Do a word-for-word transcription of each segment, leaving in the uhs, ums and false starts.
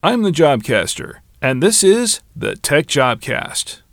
I'm the Jobcaster, and this is the Tech Jobcast.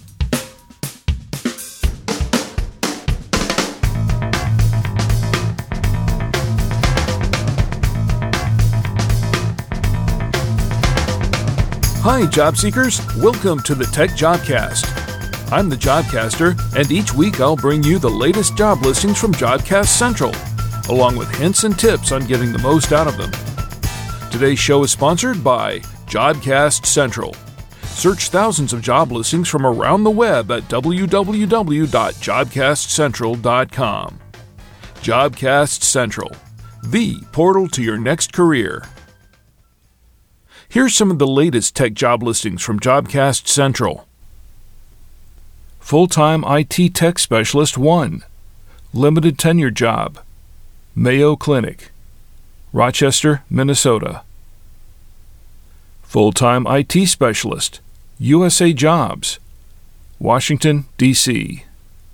Hi, job seekers. Welcome to the Tech Jobcast. I'm the Jobcaster, and each week I'll bring you the latest job listings from Jobcast Central, along with hints and tips on getting the most out of them. Today's show is sponsored by Jobcast Central. Search thousands of job listings from around the web at w w w dot jobcast central dot com. Jobcast Central, the portal to your next career. Here's some of the latest tech job listings from Jobcast Central. Full-time I T Tech Specialist one. Limited tenure job. Mayo Clinic, Rochester, Minnesota. Full-time I T Specialist, U S A Jobs, Washington, D C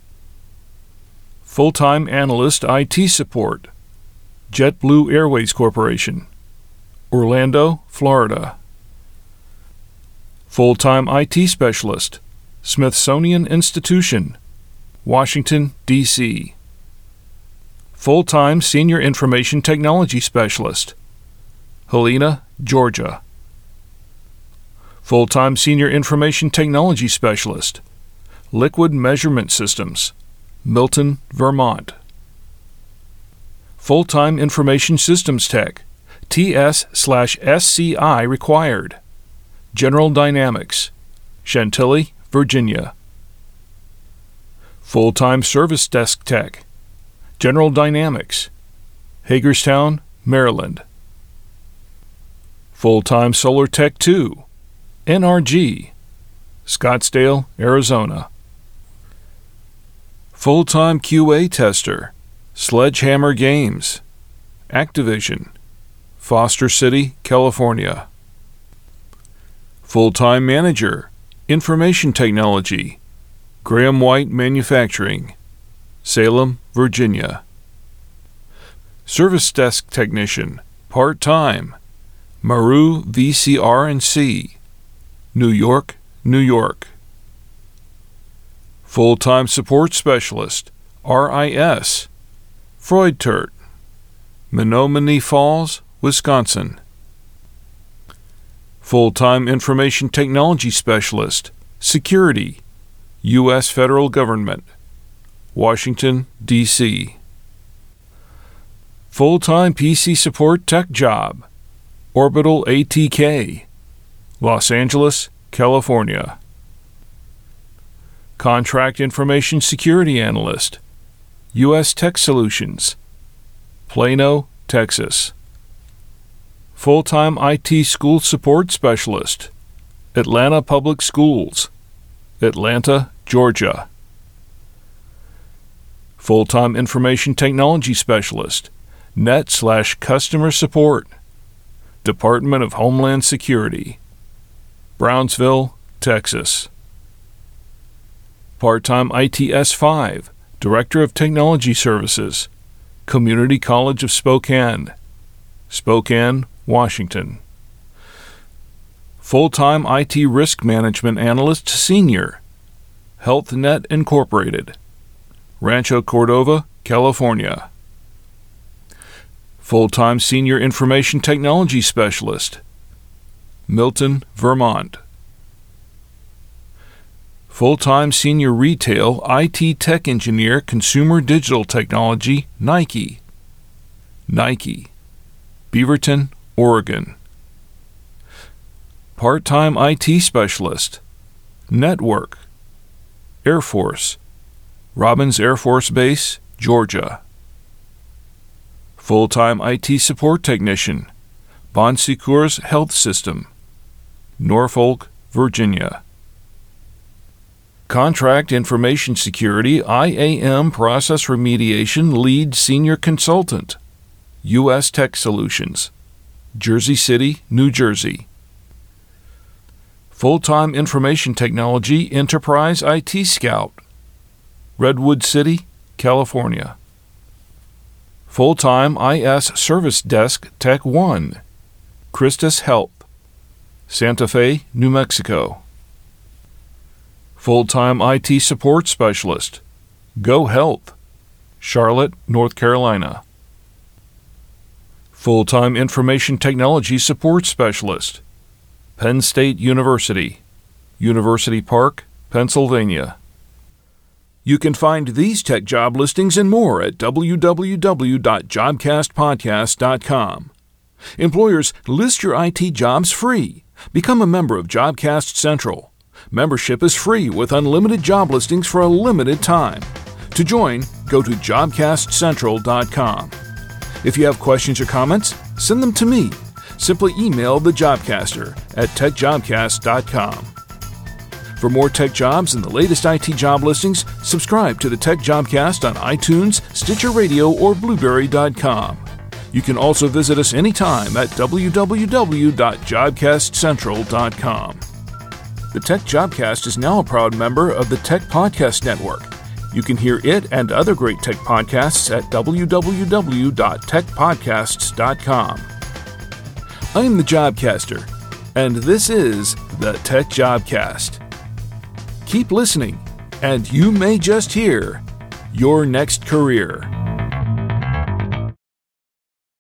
Full-time Analyst I T Support, JetBlue Airways Corporation, Orlando, Florida. Full-time I T Specialist, Smithsonian Institution, Washington, D C Full-time Senior Information Technology Specialist, Helena, Georgia. Full-time Senior Information Technology Specialist, Liquid Measurement Systems, Milton, Vermont. Full-time Information Systems Tech, T S slash S C I required, General Dynamics, Chantilly, Virginia. Full-time Service Desk Tech, General Dynamics, Hagerstown, Maryland. Full-time Solar Tech two, N R G, Scottsdale, Arizona. Full-time Q A Tester, Sledgehammer Games, Activision, Foster City, California. Full-time Manager, Information Technology, Graham White Manufacturing, Salem, Virginia. Service Desk Technician, Part-Time, Maru V C R and C, New York, New York. Full-Time Support Specialist, R I S, Freudtert, Menominee Falls, Wisconsin. Full-Time Information Technology Specialist, Security, U S Federal Government, Washington, D C Full-Time P C Support Tech Job, Orbital A T K, Los Angeles, California. Contract Information Security Analyst, U S Tech Solutions, Plano, Texas. Full-Time I T School Support Specialist, Atlanta Public Schools, Atlanta, Georgia. Full-Time Information Technology Specialist, Net slash Customer Support, Department of Homeland Security, Brownsville, Texas. Part-time I T S five, Director of Technology Services, Community College of Spokane, Spokane, Washington. Full-time I T Risk Management Analyst Senior, HealthNet Incorporated, Rancho Cordova, California. Full-time Senior Information Technology Specialist, Milton, Vermont. Full-time Senior Retail I T Tech Engineer Consumer Digital Technology, Nike, Nike, Beaverton, Oregon. Part-time I T Specialist, Network, Air Force, Robins Air Force Base, Georgia. Full-time I T Support Technician, Bon Secours Health System, Norfolk, Virginia. Contract Information Security I A M Process Remediation Lead Senior Consultant, U S Tech Solutions, Jersey City, New Jersey. Full-time Information Technology Enterprise I T Scout, Redwood City, California. Full-time I S Service Desk Tech one, Christus Health, Santa Fe, New Mexico. Full-time I T support specialist, Go Health, Charlotte, North Carolina. Full-time information technology support specialist, Penn State University, University Park, Pennsylvania. You can find these tech job listings and more at w w w dot jobcast podcast dot com. Employers, list your I T jobs free. Become a member of Jobcast Central. Membership is free with unlimited job listings for a limited time. To join, go to jobcast central dot com. If you have questions or comments, send them to me. Simply email the Jobcaster at tech jobcast dot com. For more tech jobs and the latest I T job listings, subscribe to the Tech Jobcast on iTunes, Stitcher Radio, or Blueberry dot com. You can also visit us anytime at w w w dot jobcast central dot com. The Tech Jobcast is now a proud member of the Tech Podcast Network. You can hear it and other great tech podcasts at w w w dot tech podcasts dot com. I'm the Jobcaster, and this is the Tech Jobcast. Keep listening, and you may just hear your next career.